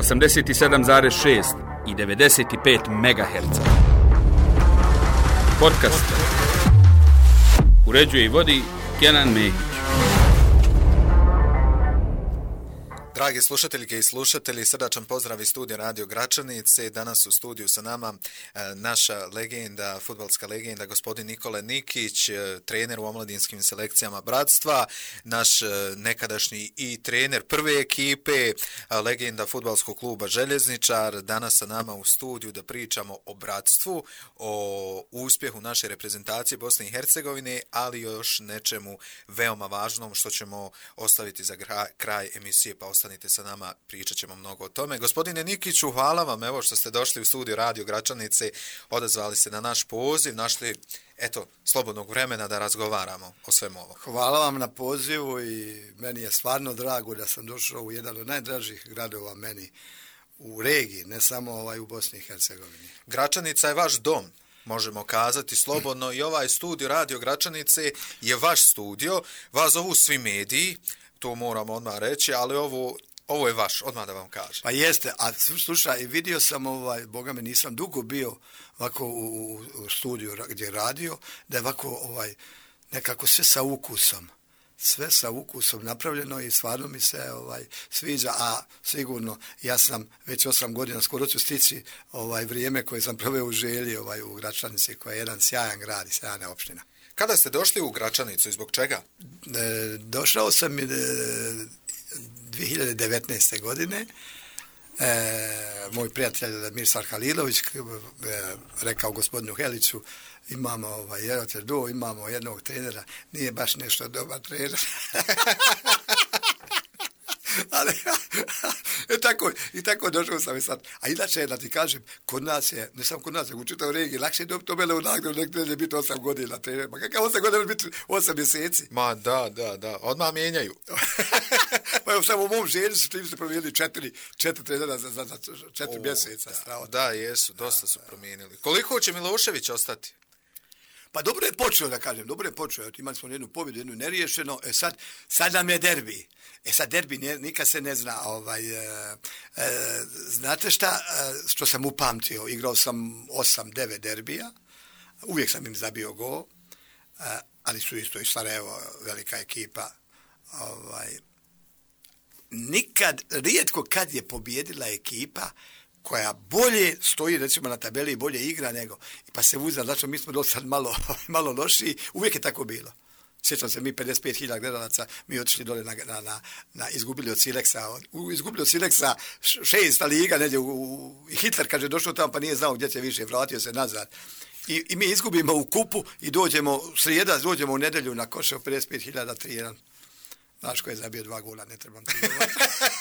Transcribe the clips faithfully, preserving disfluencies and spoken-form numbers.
osamdeset sedam zarez šest i devedeset pet megaherca. Podcast uređuje i vodi Kenan Mehić. Dragi slušateljke i slušatelji, srdačan pozdrav iz studija Radio Gračanice. Danas u studiju sa nama e, naša legenda, fudbalska legenda, gospodin Nikola Nikić, e, trener u omladinskim selekcijama Bratstva, naš e, nekadašnji i trener prve ekipe, e, legenda fudbalskog kluba Željezničar. Danas sa nama u studiju da pričamo o bratstvu, o uspjehu naše reprezentacije Bosne i Hercegovine, ali još nečemu veoma važnom što ćemo ostaviti za kraj emisije, pa ostaviti Ostanite sa nama, pričat ćemo mnogo o tome. Gospodine Nikiću, hvala vam evo što ste došli u studiju Radio Gračanice, odazvali se na naš poziv, našli eto slobodnog vremena da razgovaramo o svemu ovom. Hvala vam na pozivu i meni je stvarno drago da sam došao u jedan od najdražih gradova meni u regiji, ne samo ovaj u Bosni i Hercegovini. Gračanica je vaš dom, možemo kazati slobodno, i ovaj studio Radio Gračanice je vaš studio, vas zovu svi mediji, to moramo odmah reći, ali ovo, ovo je vaš, odmah da vam kažem. Pa jeste, a slušaj, vidio sam, ovaj, boga me nisam dugo bio ovako u, u studiju gdje je radio, da je ovako ovaj, nekako sve sa ukusom, sve sa ukusom napravljeno i stvarno mi se ovaj, sviđa, a sigurno ja sam već osam godina, skoro ću stići ovaj, vrijeme koje sam proveo u Želji, ovaj, u Gračanici, koja je jedan sjajan grad i sjajna opština. Kada ste došli u Gračanicu i zbog čega? E, došao sam e, dvije hiljade devetnaeste. godine. E, moj prijatelj Mirsad Halilović e, rekao gospodinu Heliću, imamo ovaj, do, imamo jednog trenera, nije baš nešto dobar trener. Ali, e, tako, i tako došao sam i sad. A inače, da ti kažem, kod nas je, ne samo kod nas, nego u čitav regiji, lakše je dobiti obele u nagradu, nek ne biti osam godina trener. Ma kakav osam godina biti osam mjeseci? Ma da, da, da, odmah mijenjaju. Pa evo, samo u mom Želju su tim se promijenili četiri, četiri trenera za, za, za četiri o, mjeseca. Da, da, jesu, dosta su promijenili. Koliko će Milošević ostati? Pa dobro je počeo, da kažem, dobro je počeo. Imali smo jednu pobjedu, jednu neriješeno. E sad, sad nam je derbi. E sad, derbi ne, nikad se ne zna. Ovaj, e, e, znate šta, e, što sam upamtio? Igrao sam osam devet derbija. Uvijek sam im zabio gol. E, ali su isto i Sarajevo, velika ekipa. Ovaj, nikad, rijetko kad je pobjedila ekipa koja bolje stoji, recimo, na tabeli i bolje igra nego, pa se uzna, znači mi smo do sad malo, malo lošiji, uvijek je tako bilo. Sjećam se, mi pedeset pet hiljada gledalaca, mi otišli dole na, na, na, na izgubili od Sileksa, u, izgubili od Sileksa šesta liga, negdje, u, u, Hitler kaže došao tamo pa nije znao gdje će više, vratio se nazad. I, i mi izgubimo u kupu i dođemo, srijeda, dođemo u nedjelju na Koševo, pedeset pet hiljada tri jedan. Znaš ko je zabio dva gola, ne trebam ti govoriti.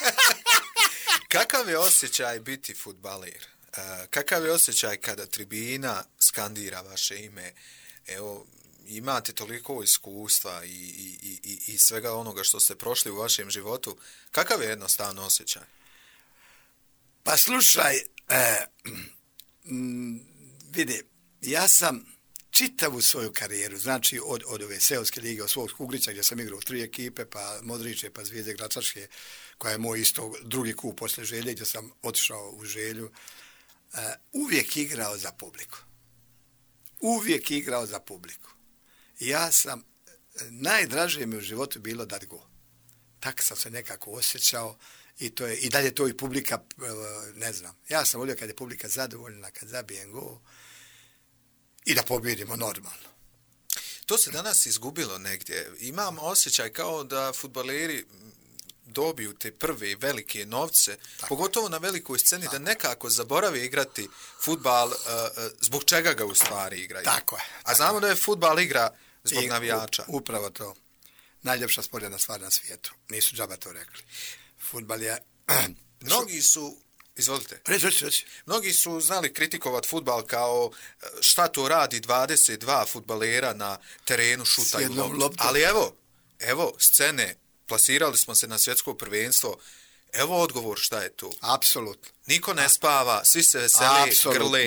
Kakav je osjećaj biti fudbaler? Kakav je osjećaj kada tribina skandira vaše ime? Evo, imate toliko iskustva i, i, i, i svega onoga što ste prošli u vašem životu. Kakav je jednostavno osjećaj? Pa slušaj, e, m, vidi, ja sam čitavu svoju karijeru, znači od, od ove seoske lige, od svog Kuglića gdje sam igrao tri ekipe, pa Modriće, pa Zvijezde Gračačke, koja je moj isto drugi klub posle Želje, gdje sam otišao u Želju, uh, uvijek igrao za publiku. Uvijek igrao za publiku. Ja sam, najdraže mi u životu bilo dat gol. Tako sam se nekako osjećao i, to je, i dalje to i publika, uh, ne znam. Ja sam volio kad je publika zadovoljna, kad zabijem gol i da pobjedimo normalno. To se danas izgubilo negdje. Imam osjećaj kao da fudbaleri dobiju te prve velike novce, tako, pogotovo na velikoj sceni, tako, da nekako zaborave igrati fudbal, uh, zbog čega ga u stvari igraju. Tako je. Tako A znamo je. da je fudbal igra zbog I, navijača. U, upravo to. Najljepša sportna stvar na svijetu. Nisu džaba to rekli. Fudbal je... Mnogi su... Izvolite. Reći, reći, reći. Mnogi su znali kritikovati fudbal kao šta to radi dvadeset dva fudbalera na terenu, šutaju loptu. Ali evo, evo scene, plasirali smo se na svjetsko prvenstvo. Evo odgovor šta je to. Apsolutno. Niko ne spava, svi se veseli, grle.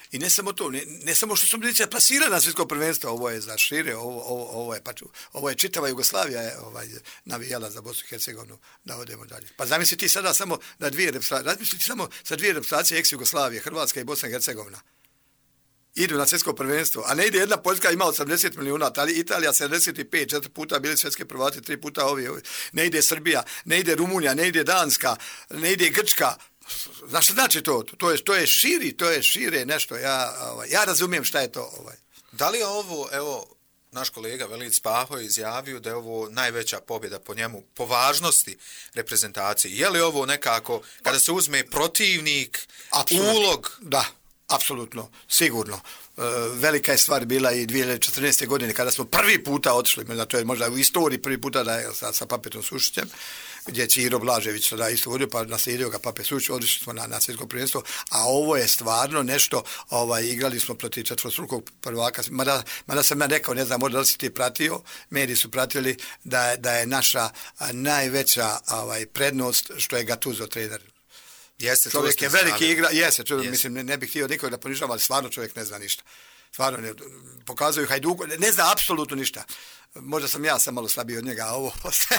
I ne samo to, ne, ne samo što smo bili plasirani na svjetsko prvenstvo, ovo je za šire, ovo, ovo, ovo, je, pa, ovo je čitava Jugoslavija je, ovaj, navijala za Bosnu i Hercegovinu da odemo dalje. Pa zamisli ti sada samo na dvije reprezentacije, razmisli ti samo sa dvije reprezentacije ex-Jugoslavije, Hrvatska i Bosna i Hercegovina. Idu na svjetsko prvenstvo, a ne ide jedna Poljska ima osamdeset milijuna, Italija sedamdeset pet, četiri puta bili svjetske prvaki, tri puta ovi, ovi. Ne ide Srbija, ne ide Rumunija, ne ide Danska, ne ide Grčka. Znaš što znači to? To je, to je širi, to je šire nešto. Ja, ovaj, ja razumijem šta je to. Ovaj. Da li je ovo, evo, naš kolega Velic Paho je izjavio da je ovo najveća pobjeda po njemu, po važnosti reprezentacije. Je li ovo nekako, kada se uzme protivnik, Absolut. ulog? Da. Apsolutno, sigurno. E, velika je stvar bila i dvije hiljade četrnaeste. godine kada smo prvi puta otišli, to je možda u istoriji prvi puta da je sa, sa Papetom Sušićem, gdje je Ciro Blažević sada isto vodio, pa naslijedio ga Pape Sušić, odlišli smo na, na svjetsko prvenstvo, a ovo je stvarno nešto, ovaj, igrali smo protiv četvrostrukog prvaka, mada, mada sam ja rekao, ne znam, možda li si ti pratio, mediji su pratili da, da je naša najveća ovaj, prednost što je Gattuso trener. Jeste, čovjek je veliki igra, jeste, čovjek, yes. mislim, ne, ne bih htio nikog da ponižavam, ali stvarno čovjek ne zna ništa. Stvarno ne, pokazuju Hajduku, ne, ne zna apsolutno ništa. Možda sam ja sam malo slabiji od njega, a ovo...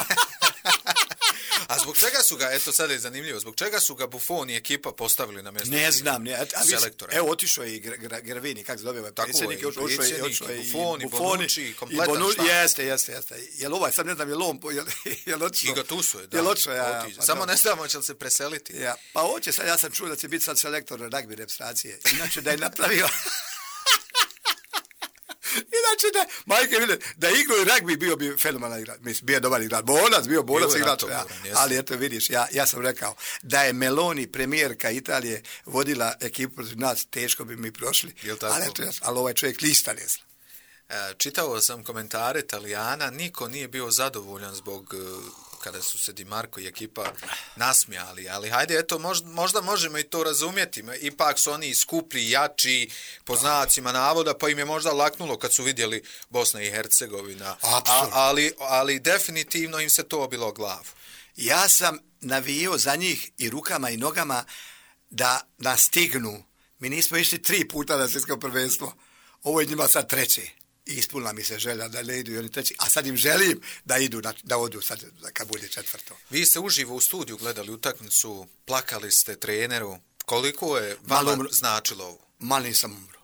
A zbog čega su ga, eto sad je zanimljivo, zbog čega su ga Buffon i ekipa postavili na mjesto ne znam, ne, a, a, selektora? Evo, otišao je i Gravini, kako se zove, predsjednik, je otišao i Buffon, i Bonucci, kompletan Bonu, štab. Jeste, jeste, jeste. Jel ovaj, sad ne znam, jel on, jel, jel otišao? I Gattuso je, da. Jel otišao, ja, ja, pa, samo ne znamo će li se preseliti. Ja, pa hoće sad, ja sam čuo da će biti sad selektor ragbi reprezentacije. Inače da je napravio... Inače da, majke vide, da igrao i ragbi bio bi fenomenalan igrač. Mislim, bio dobar igrač. Bonac, bio bonac igrač. Ja. Ali eto vidiš, ja, ja sam rekao, da je Meloni, premijerka Italije, vodila ekipu protiv nas, teško bi mi prošli. Ali, eto, ali ovaj čovjek lista ne zna. Čitao sam komentare Italijana, niko nije bio zadovoljan zbog kada su se Di Marco i ekipa nasmijali, ali hajde, eto, možda, možda možemo i to razumjeti, ipak su oni skuplji, jači, po znacima navoda, pa im je možda laknulo kad su vidjeli Bosna i Hercegovina, A, ali, ali definitivno im se to obilo glavu. Ja sam navijao za njih i rukama i nogama da nas stignu. Mi nismo išli tri puta na svjetsko prvenstvo, ovo je njima sad treće. Ispunila mi se želja da ne idu i oni treći, a sad im želim da idu, da odu sad kad bude četvrto. Vi ste uživo u studiju gledali utakmicu, plakali ste treneru. Koliko je vama umro, značilo ovo? Malo nisam umro.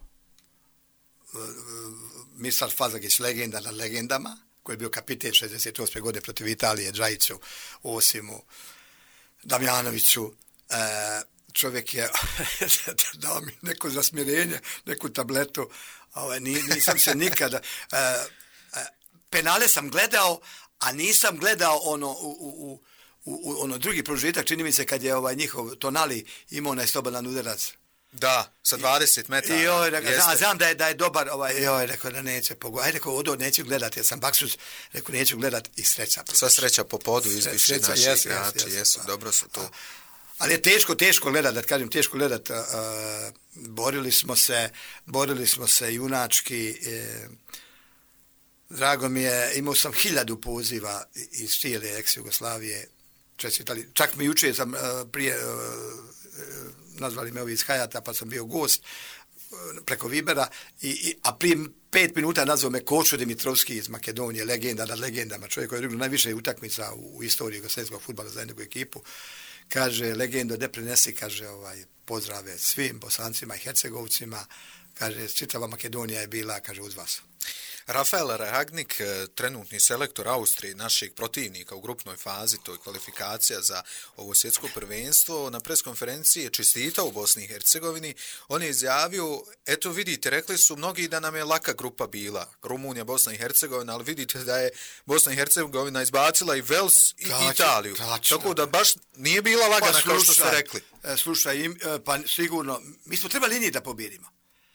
Misar Fazagić, legenda nad legendama, koji je bio kapiten šezdeset osme. godine protiv Italije, Džajiću, Osimu, Damjanoviću. Čovjek je dao mi neko zasmirenje, neku tabletu. Ovaj, nisam se nikada... Uh, uh, penale sam gledao, a nisam gledao ono, u, u, u, u, ono drugi prožitak, čini mi se kad je ovaj njihov Tonali imao onaj slobodan udarac. Da, sa dvadeset metara. I joj, rekao, znam, znam da je, da je dobar, ovaj, joj, rekao da neće pogoditi. Ajde, rekao, odo, neću gledati, ja sam baksus, rekao, neću gledati i sreća. Sva sreća po podu izbiše naši jesu, igrači, jesu, jesu, jesu, dobro su to. A, ali je teško, teško gledati, da kažem, teško gledati. Uh, borili smo se, borili smo se junački. E, drago mi je, imao sam hiljadu poziva iz cijele ex-Jugoslavije. Čak mi jučer sam uh, prije, uh, nazvali me ovi iz Hajata, pa sam bio gost uh, preko Vibera, i, i, a prije pet minuta nazvao me Kočo Dimitrovski iz Makedonije, legenda nad legendama, čovjek koji je igrao najviše utakmica u, u istoriji jugoslavijskog fudbala za jednu ekipu. Kaže, legendo, ne prenesi, kaže, ovaj, pozdrave svim Bosancima i Hercegovcima, kaže, čitava Makedonija je bila, kaže, uz vas. Rafael Ragnik, trenutni selektor Austrije, našeg protivnika u grupnoj fazi, to je kvalifikacija za ovo svjetsko prvenstvo, na preskonferenciji je čestitao u Bosni i Hercegovini. On je izjavio, eto vidite, rekli su mnogi da nam je laka grupa bila, Rumunija, Bosna i Hercegovina, ali vidite da je Bosna i Hercegovina izbacila i Vels i Tači, Italiju. Tačno. Tako da baš nije bila lagana, pa, kao što ste rekli. Slušaj, pa sigurno, mi smo trebali njih da pobjedimo.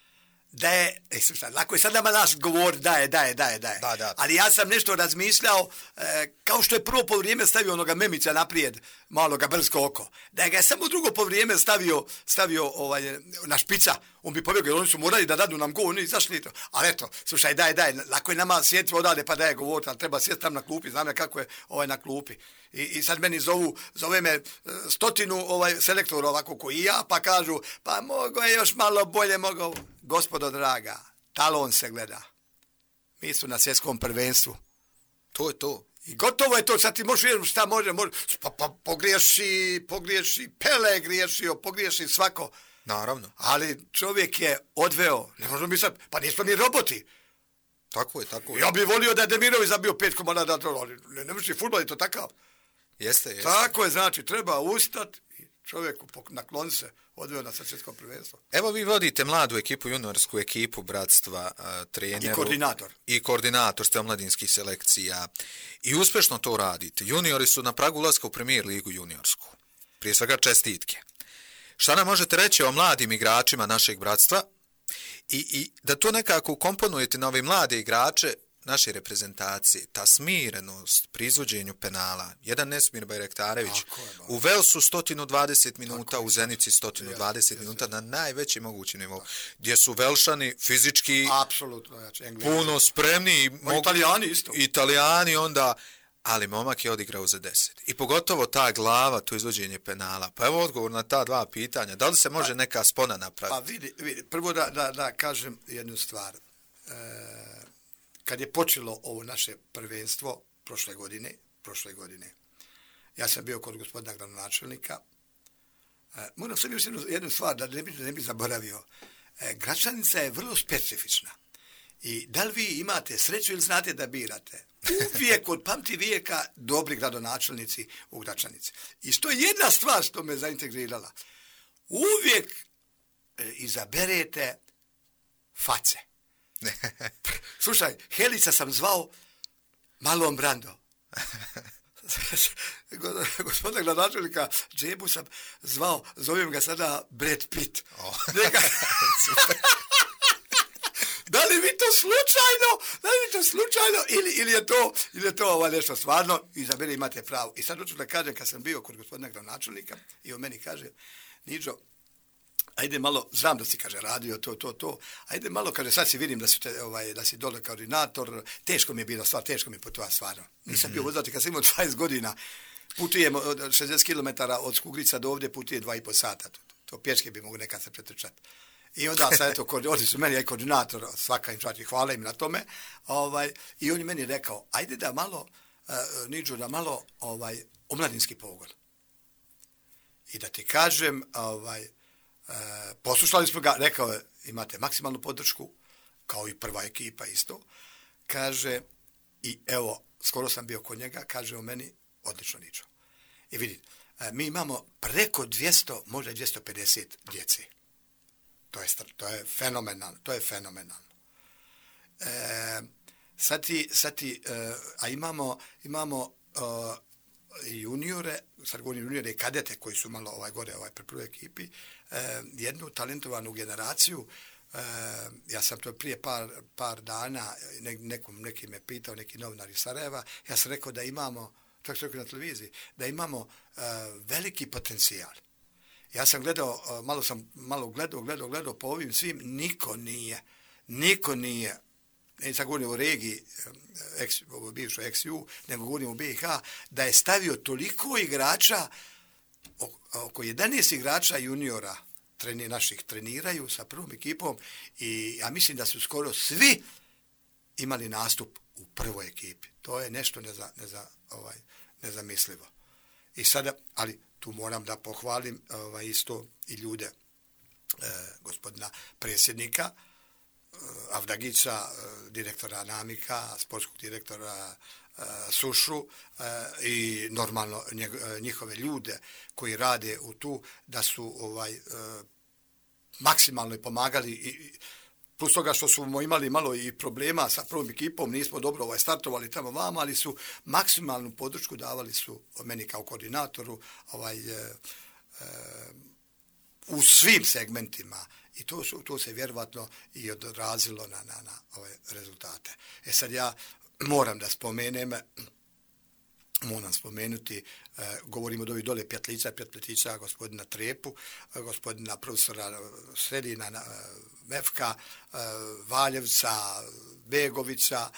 da je, e, slušaj, lako je sad nama naš govor da je, da je, da je, da je. Da, da. Ali ja sam nešto razmišljao, e, kao što je prvo povrijeme stavio onoga Memića naprijed, maloga Brsko oko, da je ga je samo drugo povrijeme stavio, stavio ovaj, na špica, on bi pobjegao, jer oni su morali da dadu nam gol, oni izašli to. Ali eto, slušaj, daj, daj, lako je nama sjeti odade pa da je govoriti, ali treba sjeti tam na klupi, znam ja kako je ovaj na klupi. I, i sad meni zovu, zove me stotinu ovaj selektora ovako koji ja, pa kažu, pa mogo je još malo bolje, mogo. Gospodo draga, talon se gleda. Mi su na svjetskom prvenstvu. To je to. I gotovo je to, sad ti možeš vidjeti šta može, može, pa, pa pogriješi, pogriješi, Pele je griješio, pogriješi svako. Naravno. Ali čovjek je odveo, ne možemo mi sad, pa nismo mi roboti. Tako je, tako je. Ja bih volio da je Demirović zabio pet komada, ali ne, ne možeš fudbal je to takav. Jeste, jeste. Tako je, znači, treba ustati i čovjeku nakloni se, odveo na svjetsko prvenstvo. Evo vi vodite mladu ekipu, juniorsku ekipu bratstva, treneru. I koordinator. I koordinator ste omladinskih selekcija. I uspješno to radite. Juniori su na pragu ulaska u Premier ligu juniorsku. Prije svega čestitke. Šta nam možete reći o mladim igračima našeg bratstva i, i da to nekako ukomponujete na ove mlade igrače naše reprezentacije, ta smirenost pri izvođenju penala. Jedan Nesmir Bajrektarević u Velsu sto dvadeset minuta, u Zenici sto dvadeset jasne, minuta jasne. Na najveći mogući nivou, gdje su Velšani fizički apsolutno, znači, puno spremni. Mogu, Italijani isto. Italijani onda, ali momak je odigrao za deset. I pogotovo ta glava, to izvođenje penala. Pa evo odgovor na ta dva pitanja. Da li se može neka spona napraviti? Pa vidi, vidi. Prvo da, da, da kažem jednu stvar. E... Kad je počelo ovo naše prvenstvo prošle godine, prošle godine, ja sam bio kod gospodina gradonačelnika. E, moram sam još jednu, jednu stvar da ne bi, ne bi zaboravio. E, Gračanica je vrlo specifična. I da li vi imate sreću ili znate da birate? Uvijek od pamti vijeka dobri gradonačelnici u Gračanici. I što je jedna stvar što me zaintegrirala. Uvijek e, izaberete face. Slušaj, Helica sam zvao Malom Brando. Gospodina gradonačelnika Džebu sam zvao, zovem ga sada Brad Pitt. Oh. Neka... Da li vi to slučajno, da li vi to slučajno ili, ili je to, ili je to ovaj nešto stvarno i za mene imate pravo. I sad hoću da kažem kad sam bio kod gospodina gradonačelnika i on meni kaže, Niđo, ajde malo, znam da si, kaže, radio to, to, to, ajde malo, kaže, sad si vidim da si, te, ovaj, da si dole koordinator, teško mi je bilo stvar, teško mi je putovati stvarno. Nisam mm-hmm. bio vozati, kad sam imao dvadeset godina, putujem od šezdeset kilometara od Skugrica do ovdje, putuje dva i po sata, to, to pješke bi mogu nekad se pretrčati. I onda sad, eto, oni su meni, ja koordinator, svaka im čak i hvala im na tome, ovaj, i on je meni rekao, ajde da malo, uh, Niđu, da malo, ovaj, omladinski pogon. I da ti kažem, ovaj, Uh, poslušali smo ga, rekao je, imate maksimalnu podršku, kao i prva ekipa isto, kaže, i evo, skoro sam bio kod njega, kaže o meni, odlično Niđo. I vidite, uh, mi imamo preko dvjesto, možda dvjesto pedeset djece. To je, to je fenomenalno, to je fenomenalno. E, sad ti, sad ti uh, a imamo, imamo uh, juniore, sad govorim juniore i kadete koji su malo ovaj gore ovaj pri prvoj ekipi, eh, jednu talentovanu generaciju. Eh, ja sam to prije par, par dana, ne, nekom, neki me pitao, neki novinar iz Sarajeva, ja sam rekao da imamo, tako sam rekao na televiziji, da imamo eh, veliki potencijal. Ja sam gledao, eh, malo sam malo gledao, gledao, gledao po ovim svim, niko nije, niko nije, ne sad govorim o regiji, ex, o bivšoj X U, nego govorim o B i H, da je stavio toliko igrača, oko jedanaest igrača juniora treni, naših treniraju sa prvom ekipom i ja mislim da su skoro svi imali nastup u prvoj ekipi. To je nešto neza, neza, ovaj, nezamislivo. I sada, ali tu moram da pohvalim ovaj, isto i ljude eh, gospodina predsjednika, Avdagića, direktora Namika, sportskog direktora Sušu i normalno njihove ljude koji rade u tu, da su ovaj maksimalno pomagali i plus toga što smo imali malo i problema sa prvom ekipom, nismo dobro ovaj startovali tamo vama, ali su maksimalnu podršku davali su meni kao koordinatoru, ovaj u svim segmentima. I to, su, to se vjerovatno i odrazilo na, na, na ove rezultate. E sad ja moram da spomenem, moram spomenuti, e, govorimo od ovih dole pjetlića, pjetletića, gospodina Trepu, e, gospodina profesora Sredina, e, Mefka, e, Valjevca, Begovića,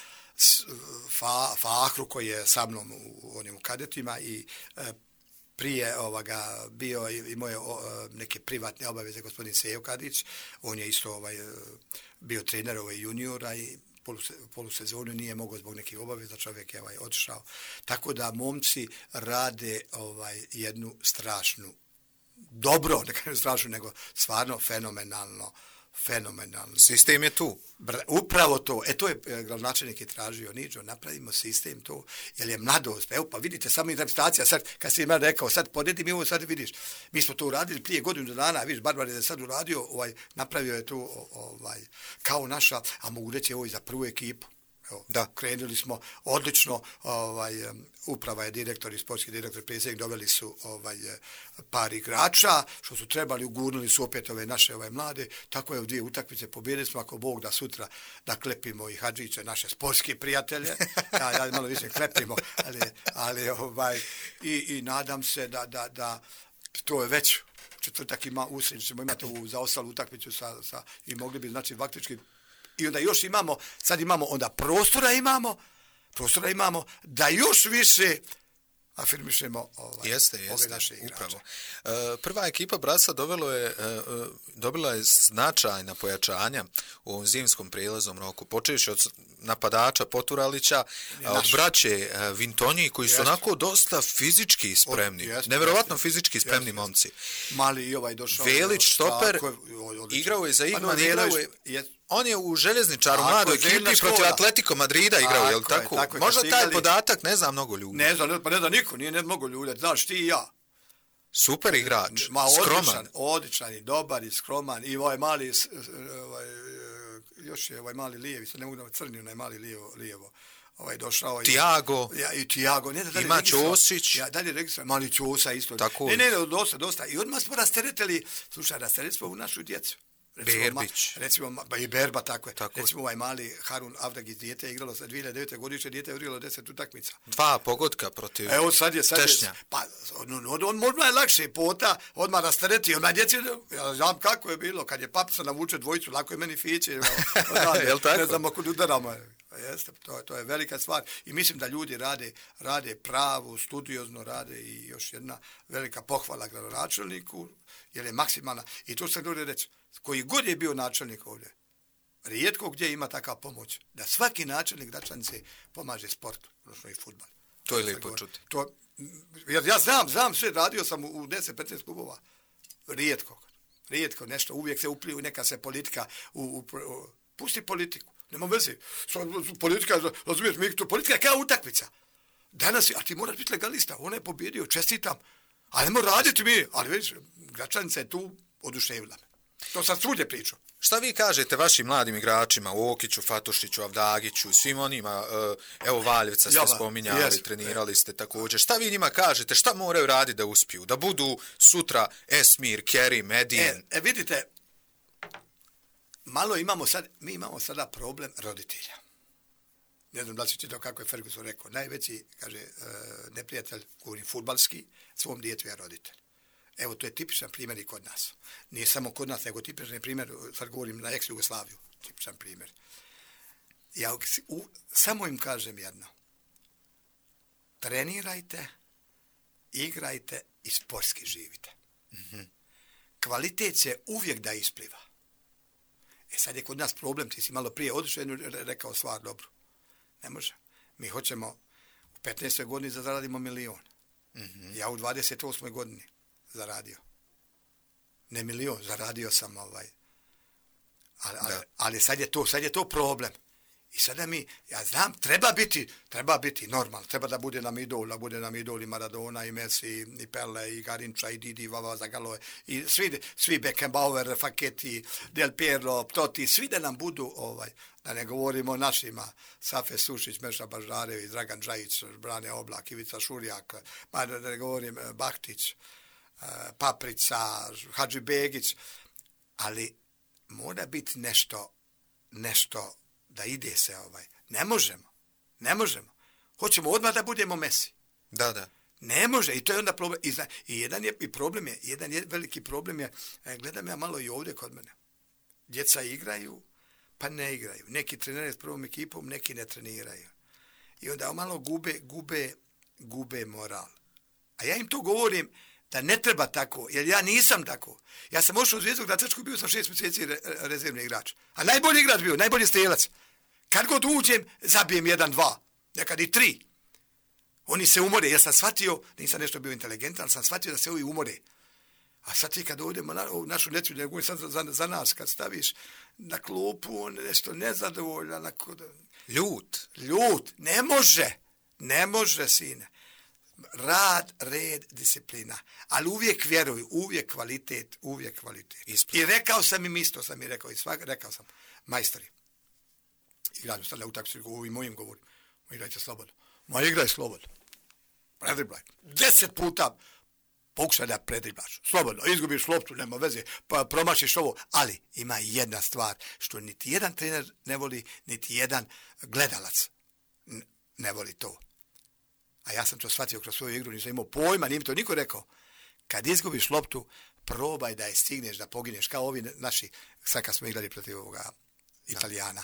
Fa, Fahru koji je sa mnom u onim kadetima i e, prije ovoga bio i, i moje o, neke privatne obaveze gospodin Sejo Kadić, on je isto ovaj, bio trener ovaj juniora i poluse, polusezonu nije mogao zbog nekih obaveza, čovjek je ovaj, otišao. Tako da momci rade ovaj, jednu strašnu, dobro, ne kažem strašnu, nego stvarno fenomenalno, fenomenalno. Sistem je tu. Upravo to. E to je gradonačelnik je tražio, Niđo, napravimo sistem to, jer je mladost. Evo pa vidite, samo reprezentacija, sad kad si ima rekao, sad podedi mi ovo, sad vidiš. Mi smo to uradili prije godinu dana, vidiš, Barbar je sad uradio, ovaj, napravio je to ovaj, kao naša, a mogu reći ovo i za prvu ekipu. Evo, da. Krenuli smo odlično, ovaj, uprava je direktor i sportski direktor, predsjednik, doveli su ovaj, par igrača, što su trebali, ugurnuli su opet ove naše ovaj, mlade, tako je u dvije utakmice pobjedili smo, ako Bog da sutra da klepimo i Hadžiće, naše sportske prijatelje, ja, ja malo više klepimo, ali, ali ovaj, i, i nadam se da, da, da to je već četvrtak ima usred, ćemo imati ovu zaostalu utakmicu sa, sa, i mogli bi, znači, faktički. I onda još imamo, sad imamo, onda prostora imamo, prostora imamo da još više afirmišemo ovaj, jeste, jeste, ove naše igrače. Upravo. E, prva ekipa Brasa dovelo je, e, dobila je značajna pojačanja u ovom zimskom prijelaznom roku, počeši od napadača Poturalića, od braće Vintonji, koji su jeste. Onako dosta fizički spremni, jeste, nevjerovatno jeste. Fizički spremni jeste. Momci. Mali i ovaj došao. Velić, štoper, igrao je za Igman, pa, igrao je... je On je u Željezničaru, mladoj ekipi, protiv Atletico Madrida igrao, je li tako? tako je, možda taj igrali... podatak ne zna mnogo ljudi. Ne zna, pa ne zna niko, nije ne mnogo ljudi, znaš ti i ja. Super igrač, Ma, skroman. Odličan, odličan i dobar i skroman i ovaj mali, ovaj, još je ovaj mali lijevi, sad ne mogu da crni, onaj mali lijevo, lijevo. Ovaj došao Tiago, ja, i Tiago, ne, da ima Ćosić, ja dalje registra, mali Ćosa isto. Tako ne, ne, ne, dosta, dosta. I odmah smo rasteretili, slušaj, rasteretili smo u našu djecu. Recimo, Berbić. Recimo, ba i Berba, tako je. Tako recimo, ovaj mali Harun Avdagić dijete je igralo sa dvije hiljade devete godišnje, dijete je igralo deset utakmica. Dva pogotka protiv Evo sad je, sad Tešnja. Je, pa, on, on, on možda je lakše pota, odmah rasteretio. Odmah djeci, ja znam kako je bilo, kad je papica navuče dvojicu, lako je meni fiće. Jel tako? Ne znam, ako udaramo. Jeste, to, to je velika stvar. I mislim da ljudi rade, rade pravu, studiozno rade i još jedna velika pohvala gradonačelniku, jer je maksimalna. I to sam dobro reći. Koji god je bio načelnik ovdje, rijetko gdje ima takav pomoć, da svaki načelnik Gračanice pomaže sportu, odnosno i fudbal. To je lijepo čuti. To, ja, ja znam, znam sve, radio sam u deset petnaest klubova, rijetko, rijetko nešto, uvijek se upliju, neka se politika, u, u, u, pusti politiku, nema veze, politika, razumiješ, mi, to, politika je kao utakmica. Danas, a ti moraš biti legalista, on je pobjedio, čestitam, ali ne mora raditi mi, ali vidiš, Gračanica je tu oduševila me. To sam svudje pričao. Šta vi kažete vašim mladim igračima, Okiću, Fatošiću, Avdagiću, svim onima, evo Valjevca ste Java, spominjali, yes, trenirali ste također. Šta vi njima kažete, šta moraju raditi da uspiju? Da budu sutra Esmir, Kerim, Medin? E, e vidite, malo imamo sad, mi imamo sada problem roditelja. Ne znam da li si čitao kako je Ferguson rekao. Najveći, kaže, neprijatelj, govorim fudbalski, svom djetu je roditelj. Evo, to je tipičan primjer i kod nas. Nije samo kod nas, nego tipičan primjer, sad govorim na ex-Jugoslaviju, tipičan primjer. Ja u, samo im kažem jedno. Trenirajte, igrajte i sportski živite. Mm-hmm. Kvalitet će uvijek da ispliva. E sad je kod nas problem, ti si malo prije odlično rekao stvar dobro. Ne može. Mi hoćemo u petnaestoj godini da zaradimo milion. Mm-hmm. Ja u dvadeset osmoj godini zaradio. Ne milion, zaradio sam ovaj. Ali, ali, ali sad je to, sad je to problem. I sada mi, ja znam, treba biti, treba biti normalno, treba da bude nam idol, da bude nam idol i Maradona, i Messi, i Pele, i Garinča, i Didi, Vava, Zagalo, i svi, svi Beckenbauer, Facchetti, Del Piero, Totti, svi da nam budu, ovaj, da ne govorimo o našima, Safe Sušić, Meša Bažarević, Dragan Džajić, Brane Oblak, Ivica Šurjak, da ne govorim Bahtić, Paprica, Hadžibegić, ali mora biti nešto, nešto da ide se ovaj. Ne možemo, ne možemo. Hoćemo odmah da budemo Messi. Da, da. Ne može i to je onda problem. I, zna, i jedan je i problem je, jedan je veliki problem je, gledam ja malo i ovdje kod mene. Djeca igraju, pa ne igraju. Neki treniraju s prvom ekipom, neki ne treniraju. I onda malo gube, gube, gube moral. A ja im to govorim da ne treba tako, jer ja nisam tako. Ja sam ošao u Zvijezdu Gračačku, bio sam šest mjeseci re, rezervni igrač. A najbolji igrač bio, najbolji strelac. Kad god uđem, zabijem jedan, dva, nekad i tri. Oni se umore, ja sam shvatio, nisam nešto bio inteligentan, ali sam shvatio da se ovi umore. A sad ti kad odemo na našu neću, nego sad za, za nas, kad staviš na klupu, on nešto nezadovoljan. Na kod... Ljut. Ljut. Ne može. Ne može, sine. Rad, red, disciplina. Ali uvijek vjeruj, uvijek kvalitet, uvijek kvalitet. Ispravo. I rekao sam im isto, sam i rekao, i svak, rekao sam, majstori. Igraću sad na utakmicu, i mojim govorim. Igrajte slobodno. Ma igraj slobodno. Predriblaj. Deset puta pokušaj da predriblaš. Slobodno. Izgubiš loptu, nema veze. Pa promašiš ovo. Ali ima jedna stvar što niti jedan trener ne voli, niti jedan gledalac ne voli to. A ja sam to shvatio kroz svoju igru, nisam imao pojma, nije mi to niko rekao. Kad izgubiš loptu, probaj da je stigneš, da pogineš, kao ovi naši, sad kad smo igrali protiv ovoga Italijana.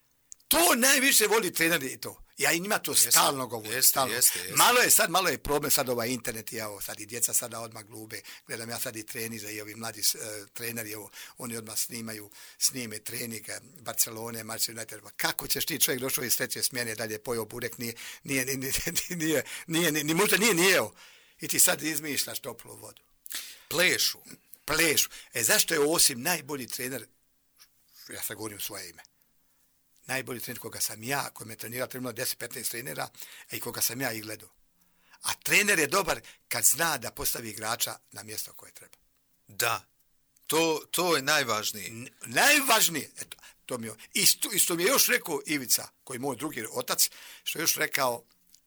To najviše voli treneri i to. Ja i njima to jeste, stalno govorim. Jeste, stalno. Jeste, jeste. Malo je sad, malo je problem sad ovaj internet i evo, sad i djeca sada odmah glube. Gledam ja sad i trenize i ovi mladi uh, treneri, evo, oni odmah snimaju, snime trening Barcelone, Manchester United. Kako ćeš ti, čovjek došao iz treće smjene, dalje pojeo burek, nije, nije, nije, nije, nije, nije, ni možda nije nijeo. I ti sad izmišljaš toplu vodu. Plešu. Plešu. E zašto je Osim najbolji trener, ja sad govorim svoje ime, najbolji trener koga sam ja, koji me trenira, trenirao deset petnaest trenera, i koga sam ja i gledao. A trener je dobar kad zna da postavi igrača na mjesto koje treba. Da, to, to je najvažnije. N- najvažnije. Eto, to mi je, isto, isto mi je još rekao Ivica, koji je moj drugi otac, što je još rekao,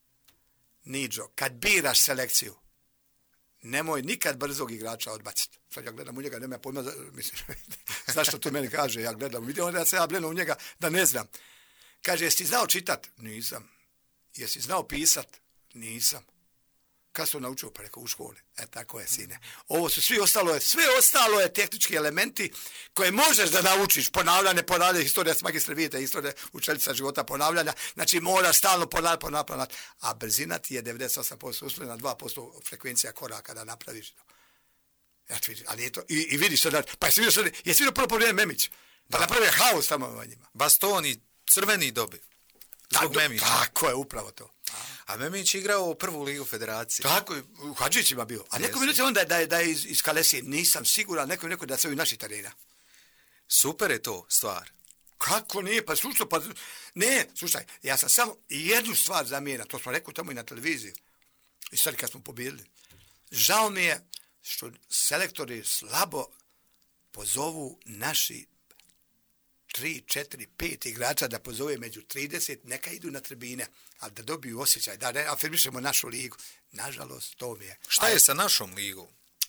Niđo, kad biraš selekciju, nemoj nikad brzog igrača odbaciti. Sad ja gledam u njega, nema pojma, mislim, zašto to meni kaže, ja gledam, vidim onda da se ja gledam u njega, da ne znam. Kaže, jesi ti znao čitat? Nisam. Jesi znao pisat? Nisam. Kad su naučio? Pa rekao, u školi. E, tako je, sine. Ovo su svi ostalo je, sve ostalo je tehnički elementi koje možeš da naučiš, ponavljanje, ponavljanje, historija s magistra vidite, historija učiteljica života, ponavljanja, znači moraš stalno ponavljati, ponavljati, a brzina ti je devedeset osam posto uslovljena, dva posto frekvencija koraka da napraviš. Ja ti vidim, ali je to, i, i vidiš sada, pa jesi vidio sada, jesi vidio prvo povrijeme Memić, pa napravio haos tamo o njima. Bastoni, crveni dobi. Zbog da, Memića. Tako je, upravo to. A Memić igrao u prvu ligu federacije. Tako je, u Hadžićima bio. A neko mi reče onda da je, da je iz, iz Kalesije, nisam siguran, neko mi rekao da se ovi naši terena. Super je to stvar. Kako nije? Pa slušaj, pa... Ne, slušaj, ja sam samo jednu stvar zamijena, to smo rekli tamo i na televiziji. I sad kad smo pobjedili. Žao mi je što selektori slabo pozovu naši tri, četiri, pet igrača da pozove među trideset, neka idu na tribine, ali da dobiju osjećaj, da ne afirmišemo našu ligu. Nažalost, to mi je. Šta je sa našom ligom?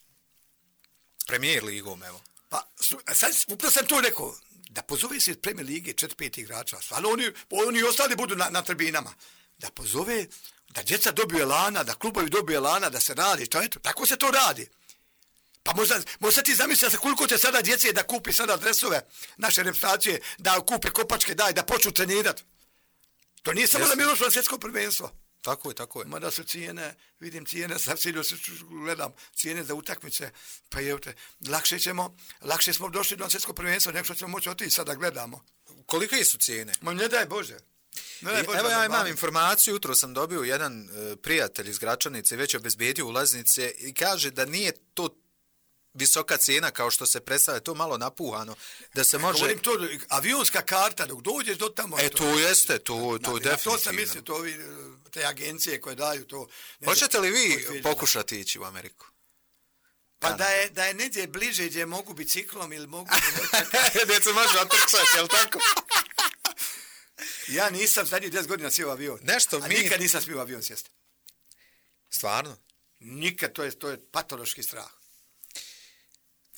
Premijer ligom, evo. Pa, sad, upravo sam to rekao, da pozove se iz Premier lige četiri, pet igrača, stvarno oni, oni ostali budu na, na tribinama. Da pozove, da djeca dobiju elana, da klubovi dobiju elana, da se radi, to eto, tako se to radi. Pa možda, možda ti zamisli za koliko će sada djece da kupi sada dresove naše reprezentacije, da kupe kopačke, daj, da počnu trenirati. To nije samo da mi je došlo na svjetsko prvenstvo. Tako je, tako je. Mada su cijene, vidim cijene, sad silio se gledam, cijene za utakmice, pa je, lakše ćemo, lakše smo došli do svjetsko prvenstvo, nego što ćemo moći otići sad da gledamo. Kolike su cijene? Ma ne daj Bože. Ne daj Bože, evo ja imam bavim. informaciju, jutro sam dobio jedan uh, prijatelj iz Gračanice, već obezbijedio ulaznice i kaže da nije to visoka cijena kao što se predstavlja, to malo napuhano, da se može... Govorim to, avionska karta, dok dođeš do tamo... E, to, to jeste, to, to je definitivno. To sam mislio, to ovi, te agencije koje daju to... Hoćete li vi pokušati ići u Ameriku? Pa da je, da je negdje bliže gdje mogu biciklom ili mogu... Gdje se može otrčati, jel tako? Ja nisam zadnjih deset godina sjeo u avion. Nešto a mi... nikad nisam smio u avion sjesti. Stvarno? Nikad, to je, to je patološki strah.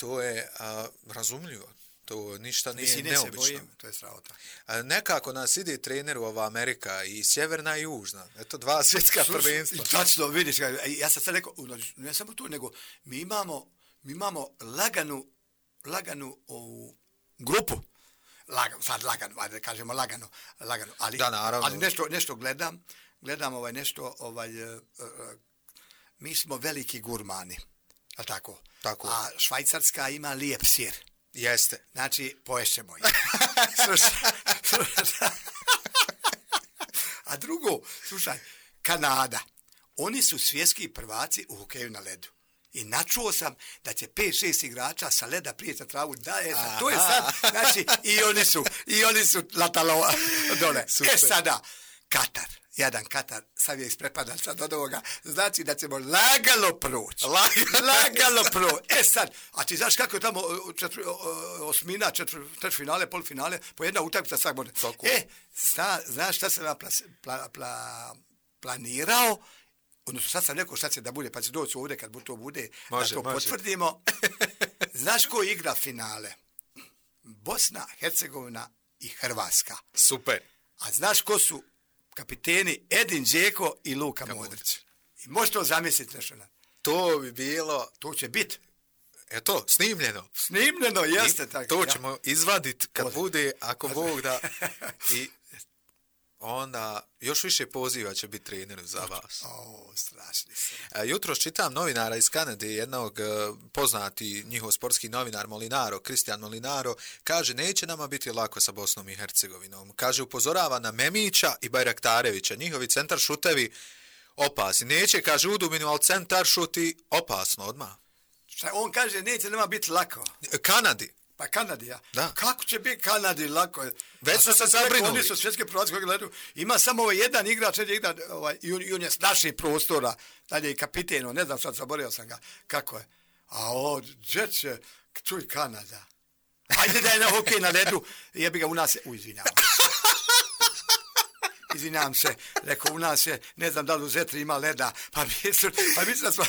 To je a, razumljivo. To ništa nije Visine neobično. se bojim, to je sramota. A, nekako nas ide treneru ova Amerika i sjeverna i južna. Eto dva svjetska prvenstva. Tačno, vidiš, ja sam sad rekao, ne samo to, nego mi imamo, mi imamo laganu, laganu ovu grupu. Lagano, sad lagano, ajde kažemo lagano, lagano, ali, da, naravno. ali nešto, nešto gledam, gledam ovaj nešto, ovaj, uh, uh, mi smo veliki gurmani, a tako? Tako. A Švajcarska ima lijep sir. Jeste. Znači, poješćemo ih. Slušaj, slušaj. A drugo, slušaj, Kanada, oni su svjetski prvaci u hokeju na ledu. I načuo sam da će pet šest igrača sa leda prijeći na travu. Da, je, sad, to je sad, znači, i oni su, i oni su latalo dole. Super. E sada, Katar, jedan Katar, sad je isprepadan sad od ovoga, znači da ćemo lagalo proći. Lagalo, lagalo proći. E sad, a ti znaš kako je tamo četiri, osmina, četiri, četiri finale, polfinale, po jedna utakmica svak može. E, sta, znaš šta sam ja pla, pla, pla, planirao? Odnosno, sad sam rekao šta će da bude, pa će doći ovdje kad to bude, može, da to može. Potvrdimo. Znaš ko igra finale? Bosna, Hercegovina i Hrvatska. Super. A znaš ko su kapiteni Edin Džeko i Luka Modrić? Modrić. I možeš to zamisliti nešto? To bi bilo... To će biti. Eto, snimljeno. Snimljeno, jeste tako. To ćemo ja. izvaditi kad Može. bude, ako Bog da... I onda još više poziva će biti trener za vas. O, strašni se. Jutros čitam novinara iz Kanade, jednog poznati njihov sportski novinar Molinaro, Cristian Molinaro, kaže neće nama biti lako sa Bosnom i Hercegovinom. Kaže upozorava na Memića i Bajraktarevića, njihovi centar šutevi opasni. Neće, kaže Uduminu, ali centar šuti opasno odmah. Šta on kaže neće nama biti lako? Kanadi. Pa Kanadi, ja. Da. Kako će biti Kanadi lako? Već su se zabrinuli. Oni su svjetske prvaci koji gledaju. Ima samo ovaj jedan igrač, igra, ovaj, i, on, i on je s naših prostora, dalje i kapiteno, ne znam sad, zaboravio sam ga. Kako je? A o, džet će, čuj Kanada. Ajde da je na hokej na ledu, jebi ga u nas, u, izvinjavam se. Izvinjavam se, rekao u nas je, ne znam da li u Zetri ima leda, pa mislim, pa mislim da smo...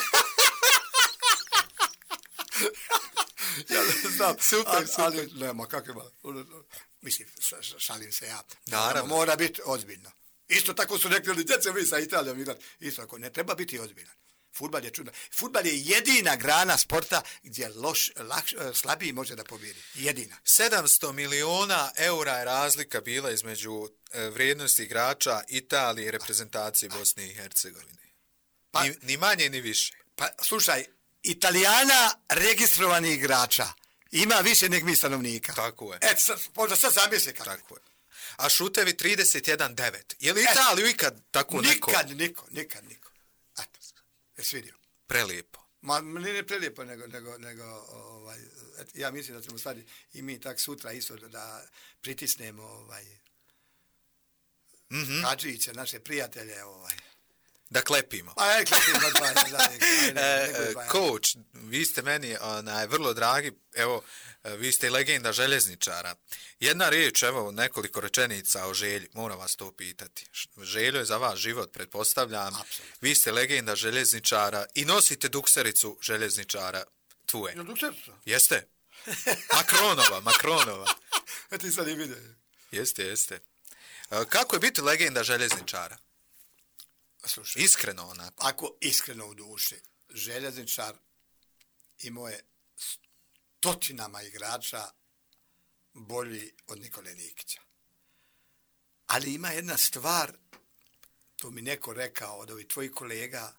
Ja ne znam, super, ali, super. Ali, nema, kako ima, mislim, šalim se ja. Naravno. Mora biti ozbiljno. Isto tako su rekli, gdje će mi sa Italijom igrati. Isto tako, ne treba biti ozbiljan. Fudbal je čudno. Fudbal je jedina grana sporta gdje loš, lakš, slabiji može da pobjedi. Jedina. sedamsto miliona eura je razlika bila između vrijednosti igrača Italije i reprezentacije Bosne i Hercegovine. Pa, ni, ni manje, ni više. Pa, slušaj, Italijana registrovanih igrača ima više nek mi stanovnika. Tako je. E, sad, možda sad zamisli kako. Tako je. A šutevi trideset jedan devet. Je li Italiju ikad tako nikad, neko? Nikad, niko, nikad, niko. Eto, jesi vidio? Prelijepo. Ma, nije prelijepo, nego, nego, nego ovaj, et, ja mislim da ćemo stvari i mi tak sutra isto da pritisnemo ovaj, mm-hmm. Hadžiće, naše prijatelje, ovaj. Da klepimo. A, aj, klepimo, da, da, da, da, Coach, vi ste meni onaj, vrlo dragi, evo, vi ste i legenda željezničara. Jedna riječ, evo, nekoliko rečenica o Želji, moram vas to pitati. Željo je za vas život, pretpostavljam. Absolutno. Vi ste legenda željezničara i nosite duksericu željezničara tvoje. No, duksericu? Jeste. Makronova, Makronova. A ti sad i vidio. Jeste, jeste. Kako je biti legenda željezničara? Slušaj, iskreno onako. Ako iskreno u duši, željezničar imao je stotinama igrača bolji od Nikole Nikića. Ali ima jedna stvar, to mi neko rekao od ovih tvojih kolega,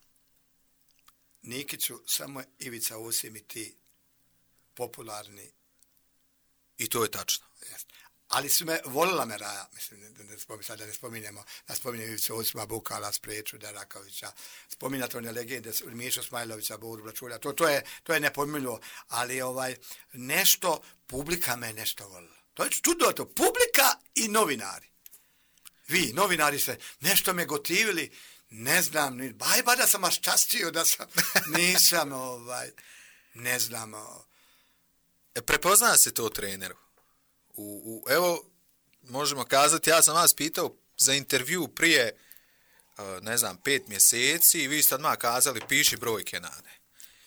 Nikiću, samo je Ivica Osim i ti popularni. I to je tačno. Jest. Ali su me, volila me Raja, mislim, da ne spominjemo, sad da ne spominjemo, da spominjemo Ivicu Osima, Bukala, Spreču, Derakovića, spominjati one legende, Mišo Smajlovića, Boru Bračulja, to, to, je, to je nepojmljivo, ali ovaj, nešto, publika me nešto volila. To je čudno to, publika i novinari. Vi, novinari se, nešto me gotivili, ne znam, ni, bajba da sam vas častio, da sam, nisam, ovaj, ne znam. Ovaj. Prepozna se to treneru? U, u, evo, možemo kazati, ja sam vas pitao za intervju prije, ne znam, pet mjeseci i vi ste odmah kazali, piši brojke, Nade.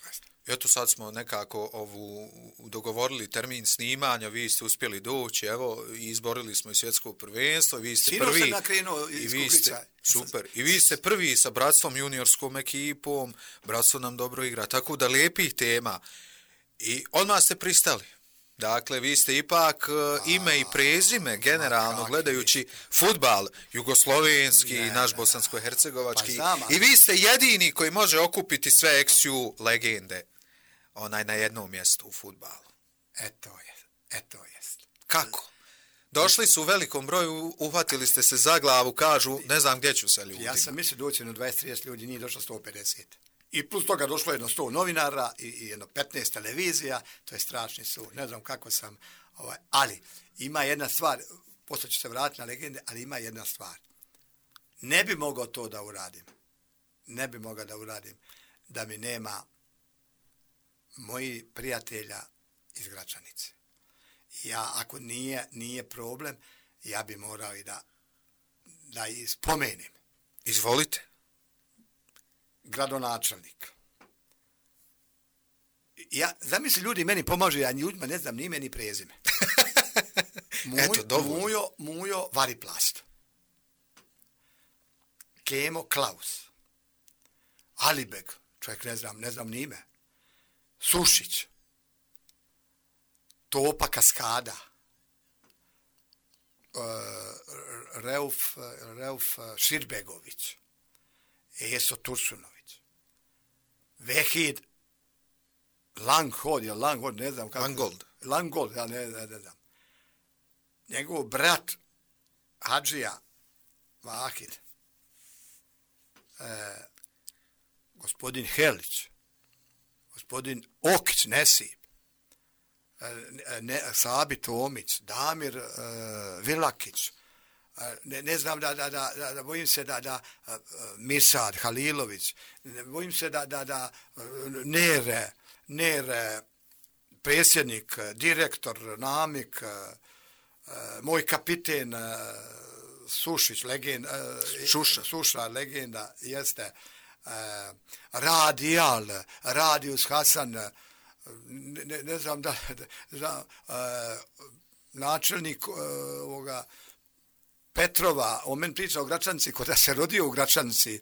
Eto sad smo nekako ovu dogovorili termin snimanja, vi ste uspjeli doći, evo, izborili smo i svjetsko prvenstvo, vi ste Sino prvi. sam nakrenuo iz I vi ste, super. I vi ste prvi sa Bratstvom juniorskom ekipom, Bratstvo nam dobro igra, tako da lijepih tema. I odmah ste pristali. Dakle, vi ste ipak uh, ime i prezime, generalno, gledajući fudbal jugoslovenski, ne, naš bosansko-hercegovački. Pa i vi ste jedini koji može okupiti sve eksiju legende onaj na jednom mjestu u fudbalu. Eto je, eto jest. Kako? Došli su u velikom broju, uhvatili ste se za glavu, kažu, ne znam gdje ću sa ljudima. Ja sam mislio doći na dvadeset trideset ljudi, nije došlo sto pedeset. I plus toga došlo jedno sto novinara i, i jedno petnaest televizija, to je strašni su, ne znam kako sam, ovaj, ali ima jedna stvar, poslije ću se vratiti na legende, ali ima jedna stvar. Ne bi mogao to da uradim, ne bi mogao da uradim, da mi nema mojih prijatelja iz Gračanice. Ja, ako nije, nije problem, ja bi morao i da, da ih spomenem. Izvolite. Gradonačelnik. Ja, zamisli, ljudi meni pomažu, ja ljudima ne znam ni ime ni prezime. Muj, Eto, dovoljno. Mujo, Mujo Variplast. Kemo Klaus. Alibeg, čovjek ne znam, ne znam ni ime. Sušić. Topa Kaskada. Uh, Reuf, Reuf Širbegović. Eso Tursunović. Vehid Langhod, je Langhod, ne znam kako. Langold. Langold, ja ne, ne, ne znam. Njegov brat Hadžija Vahid. E, gospodin Helić. Gospodin Okić Nesib. E, ne, Sabi Tomić. Damir e, Vilakić. Ne, ne znam da, da, da, da, da bojim se da, da Misad Halilović, ne, bojim se da, da, da Nere, Nere, predsjednik, direktor, namik, moj kapiten Sušić, legenda, Šuša. Suša, legenda, jeste Radijal, Radius Hasan, ne, ne znam da, da, da načelnik ovoga Petrova, on meni priča o Gračanci, kod da se rodio u Gračanci,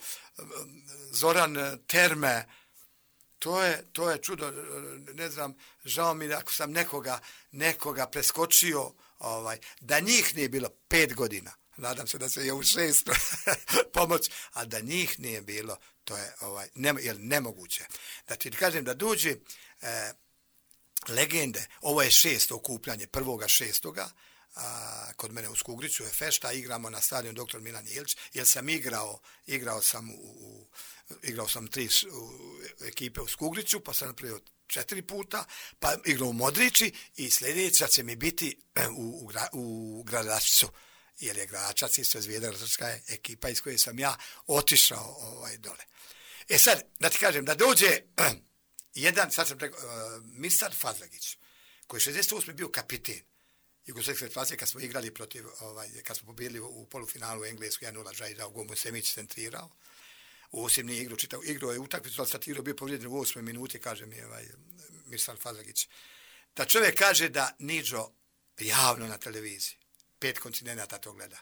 Zoran Terme, to je, to je čudo, ne znam, žao mi ako sam nekoga, nekoga preskočio, ovaj, da njih nije bilo pet godina, nadam se da se je u šest pomoć, a da njih nije bilo, to je ovaj, ne, jer nemoguće. Da ti kažem da dođe eh, legende, ovo je šesto okupljanje, prvoga šestoga, A, kod mene u Skugriću je fešta, igramo na stadionu doktor Milan Jelić, jer sam igrao, igrao sam u, u igrao sam tri u, ekipe u Skugriću, pa sam napravio četiri puta, pa igrao u Modrići i sljedeća će mi biti u, u, u Gradačcu, jer je Gradačac isto Zvijezda Gradačka je ekipa iz koje sam ja otišao ovaj, dole. E sad, da ti kažem, da dođe jedan, sad sam rekao, uh, Mistar Fazlagić, koji je šezdeset osme bio kapiten Jugoslavijske federacije, kad smo igrali protiv, ovaj, kad smo pobjedili u polufinalu u Englesku, jedan nula žajda, Gomu Semić centrirao. Osim nije igrao, čitao, igrao je utakmicu, ali statirao, bio povrijeđen u osmoj minuti, kaže mi ovaj, Mirsal Fazagić. Da čovjek kaže da Niđo javno na televiziji, pet kontinenta to gleda.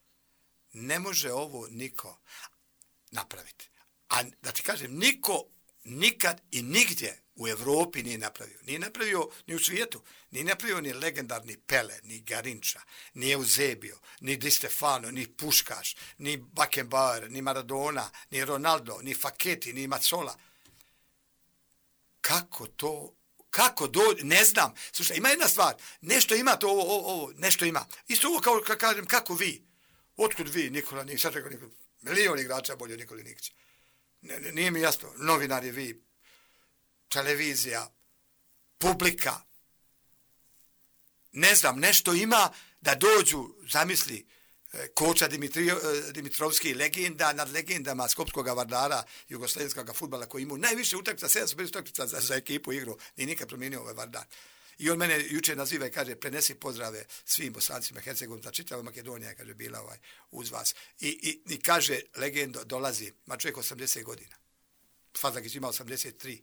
Ne može ovo niko napraviti. A da ti kažem, niko nikad i nigdje u Evropi nije napravio. Nije napravio ni u svijetu. Nije napravio ni legendarni Pele, ni Garinča, ni Eusebio, ni Di Stefano, ni Puškaš, ni Beckenbauer, ni Maradona, ni Ronaldo, ni Facchetti, ni Mazzola. Kako to, kako dođe, ne znam. Slušaj, ima jedna stvar, nešto ima to ovo, ovo, ovo nešto ima. Isto ovo kao kad kažem, kako vi? Otkud vi, Nikola Nikić? Sad rekao Nikola, milion igrača bolje od Nikoli Nikića. Nije mi jasno, novinari vi, televizija, publika, ne znam, nešto ima da dođu, zamisli, koča Dimitrio, Dimitrovski, legenda nad legendama Skopskog Vardara, jugoslavenskog fudbala koji imaju najviše utakmica, sedam su bez utakmica za, za ekipu igru, ni nikad promijenio ovaj Vardar. I on mene juče naziva i kaže, prenesi pozdrave svim Bosancima, Hercegovicima, čitava Makedonija, kaže, bila ovaj, uz vas. I, i, i kaže, legendo, dolazi, ma čovjek osamdeset godina. Fazlagić ima osamdeset tri.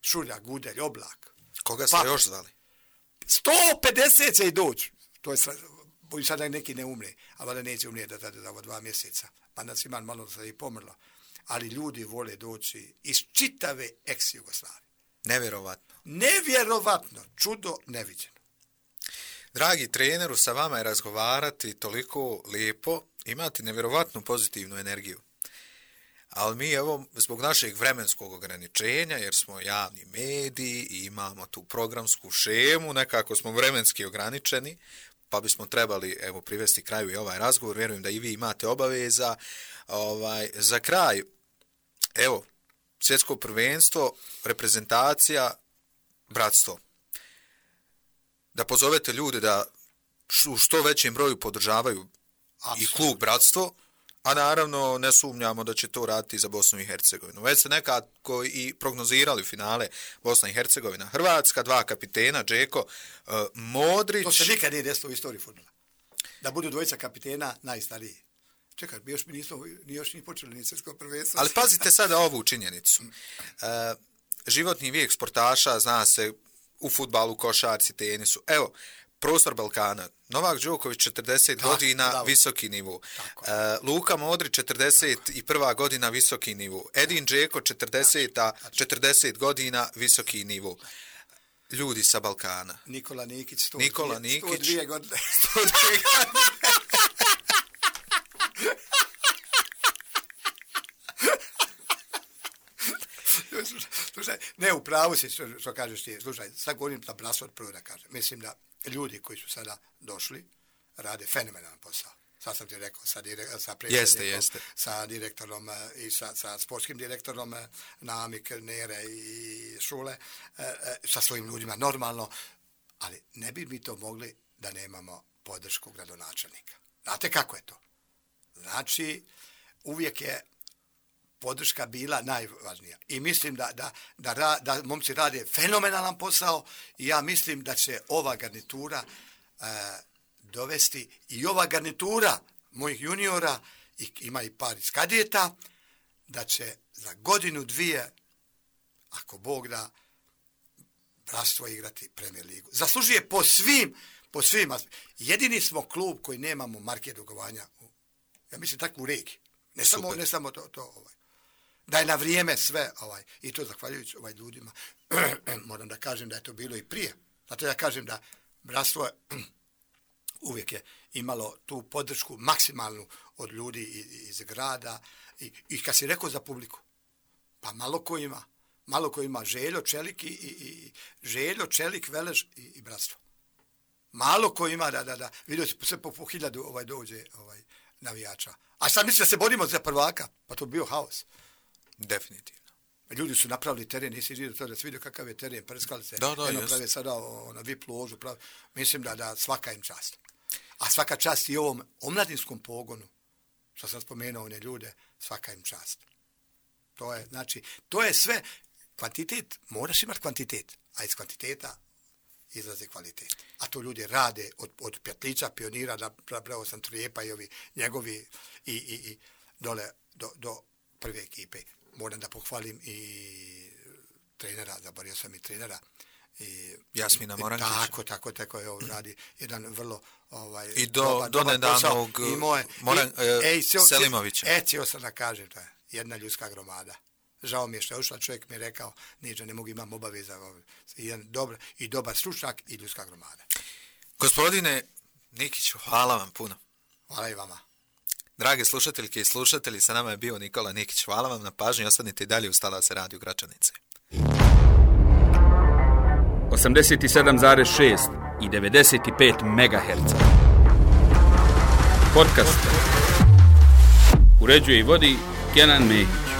Šulja, Gudelj, Oblak. Koga ste pa, još zvali? sto pedeset će i doći. To je bojim sada neki ne umre, a valjda neće umrijeti da za ovo dva mjeseca. Pa nas ima malo da i pomrlo. Ali ljudi vole doći iz čitave ex-Jugoslavije. Nevjerovatno. Nevjerovatno. Čudo neviđeno. Dragi treneru, sa vama je razgovarati toliko lijepo, imati nevjerovatnu pozitivnu energiju. Ali mi, evo, zbog našeg vremenskog ograničenja, jer smo javni mediji i imamo tu programsku šemu, nekako smo vremenski ograničeni, pa bismo trebali, evo, privesti kraju i ovaj razgovor. Vjerujem da i vi imate obaveza. Ovaj, za kraj, evo, svjetsko prvenstvo, reprezentacija, bratstvo. Da pozovete ljude da u što većem broju podržavaju Absolutno. I klub bratstvo, a naravno ne sumnjamo da će to raditi za Bosnu i Hercegovinu. Već ste nekako i prognozirali finale Bosna i Hercegovina. Hrvatska, dva kapitena, Džeko, uh, Modrić. To se nikad nije desilo u istoriji fudbala. Da budu dvojica kapitena najstariji. Čekaj, još mi nismo, ni još ni počeli ni svjetsko prvenstvo. Ali pazite sada ovu činjenicu. Uh, životni vijek sportaša zna se u fudbalu, košarci, tenisu. Evo, prostor Balkana. Novak Đoković četrdeset da, godina, da, visoki nivo. Uh, Luka Modrić četrdeset prva godina, visoki nivo. Edin Džeko četrdeset, četrdeset godina, visoki nivo. Ljudi sa Balkana. Nikola Nikić, sto, Nikola dvije, Nikić, sto dvije godine. sto dvije godine. Slušaj, ne, u pravu si što, što kažeš ti. Slušaj, sad govorim da bratstvo prvo da kažem. Mislim da ljudi koji su sada došli rade fenomenalan posao. Sad sam ti rekao sa, direk, sa predsjednikom, jeste, jeste. sa direktorom i sa, sa sportskim direktorom Namik, Nere i Šule, sa svojim ljudima normalno, ali ne bi mi to mogli da nemamo podršku gradonačelnika. Znate kako je to? Znači, uvijek je podrška bila najvažnija. I mislim da, da, da, da momci rade fenomenalan posao i ja mislim da će ova garnitura e, dovesti i ova garnitura mojih juniora, i, ima i par iz kadijeta, da će za godinu, dvije, ako Bog da, bratstvo igrati Premier ligu. Zaslužuje po svim, po svim. Jedini smo klub koji nemamo marke dugovanja. Ja mislim tako u regiji. Ne Super. samo, ne samo to, to ovaj. Da je na vrijeme sve, ovaj, i to zahvaljujući ovaj ljudima, moram da kažem da je to bilo i prije. Zato ja kažem da bratstvo uvijek je imalo tu podršku maksimalnu od ljudi iz grada i, i kad si rekao za publiku, pa malo ko ima, malo ko ima Željo, Čelik i, i, i Željo, Čelik, Velež i, i bratstvo. Malo ko ima da, da, da, vidio se sve po, po hiljadu ovaj, dođe ovaj, navijača. A sad mislim da se borimo za prvaka, pa to bi bio haos. Definitivno. Ljudi su napravili teren, nisi vidio to da se vidio kakav je teren, prskali se, da, da, jedno prave sada na V I P ložu, pravi. Mislim da, da svaka im čast. A svaka čast i ovom omladinskom pogonu, što sam spomenuo one ljude, svaka im čast. To je, znači, to je sve, kvantitet, moraš imati kvantitet, a iz kvantiteta izlazi kvalitet. A to ljudi rade od, od Pjetlića, pionira, da bravo sam Trijepa i ovi njegovi i, i, i dole do, do prve ekipe. Moram da pohvalim i trenera, zaborio sam i trenera. I, Jasmina Morankić. Tako, tako, tako je, ovo radi jedan vrlo ovaj, i do, dobar, do dobar nedavnog Moran, i, e, cijel, Selimovića. E, cijel sam da kažem, to je jedna ljudska gromada. Žao mi je što je ušla, čovjek mi je rekao, niđe, ne mogu, imam obaveza. Jedan dobar, i dobar stručnjak i ljudska gromada. Gospodine Nikiću, hvala vam puno. Hvala i vama. Drage slušateljke i slušatelji, sa nama je bio Nikola Nikić. Hvala vam na pažnji, ostanite i dalje u Talase Radio Gračanice. osamdeset sedam zarez šest i devedeset pet megaherca. Podcast. Uređuje i vodi Kenan Mehić.